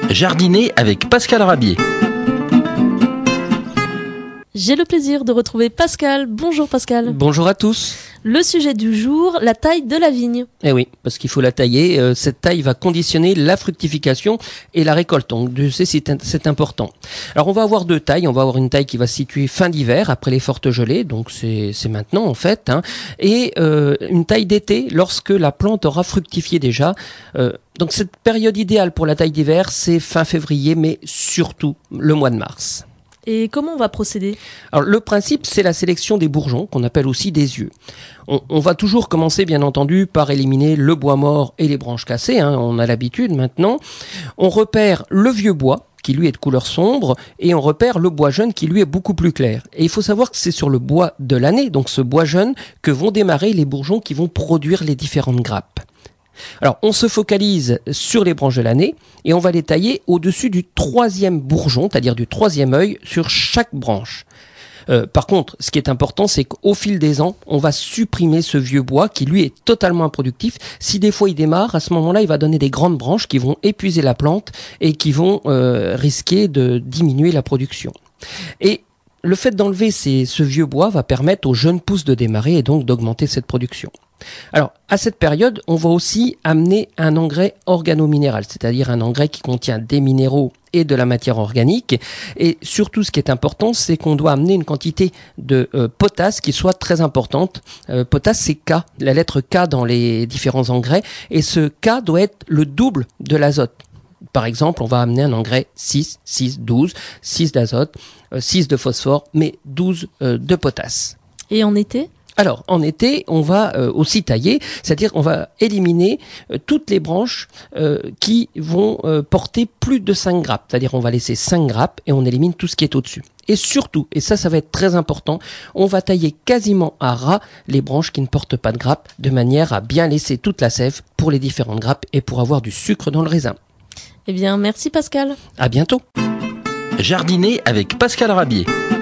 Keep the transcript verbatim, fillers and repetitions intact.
Jardiner avec Pascal Rabier. J'ai le plaisir de retrouver Pascal. Bonjour Pascal. Bonjour à tous. Le sujet du jour, la taille de la vigne. Eh oui, parce qu'il faut la tailler. Euh, cette taille va conditionner la fructification et la récolte. Donc, je sais, c'est, c'est important. Alors, on va avoir deux tailles. On va avoir une taille qui va se situer fin d'hiver, après les fortes gelées. Donc, c'est, c'est maintenant, en fait. Hein, et euh, une taille d'été, lorsque la plante aura fructifié déjà. Euh, donc, cette période idéale pour la taille d'hiver, c'est fin février, mais surtout le mois de mars. Et comment on va procéder ? Alors, le principe, c'est la sélection des bourgeons, qu'on appelle aussi des yeux. On, on va toujours commencer, bien entendu, par éliminer le bois mort et les branches cassées, hein, on a l'habitude maintenant. On repère le vieux bois, qui lui est de couleur sombre, et on repère le bois jeune, qui lui est beaucoup plus clair. Et il faut savoir que c'est sur le bois de l'année, donc ce bois jeune, que vont démarrer les bourgeons qui vont produire les différentes grappes. Alors, on se focalise sur les branches de l'année et on va les tailler au-dessus du troisième bourgeon, c'est-à-dire du troisième œil sur chaque branche. Euh, par contre, ce qui est important, c'est qu'au fil des ans, on va supprimer ce vieux bois qui, lui, est totalement improductif. Si des fois il démarre, à ce moment-là, il va donner des grandes branches qui vont épuiser la plante et qui vont euh, risquer de diminuer la production. Et le fait d'enlever ces, ce vieux bois va permettre aux jeunes pousses de démarrer et donc d'augmenter cette production. Alors, à cette période, on va aussi amener un engrais organominéral, c'est-à-dire un engrais qui contient des minéraux et de la matière organique. Et surtout, ce qui est important, c'est qu'on doit amener une quantité de euh, potasse qui soit très importante. Euh, potasse, c'est K, la lettre K dans les différents engrais. Et ce K doit être le double de l'azote. Par exemple, on va amener un engrais six, six, douze, six d'azote, euh, six de phosphore, mais douze euh, de potasse. Et en été ? Alors, en été, on va euh, aussi tailler, c'est-à-dire on va éliminer euh, toutes les branches euh, qui vont euh, porter plus de cinq grappes. C'est-à-dire on va laisser cinq grappes et on élimine tout ce qui est au-dessus. Et surtout, et ça, ça va être très important, on va tailler quasiment à ras les branches qui ne portent pas de grappes, de manière à bien laisser toute la sève pour les différentes grappes et pour avoir du sucre dans le raisin. Eh bien, merci Pascal. À bientôt. Jardiner avec Pascal Rabier.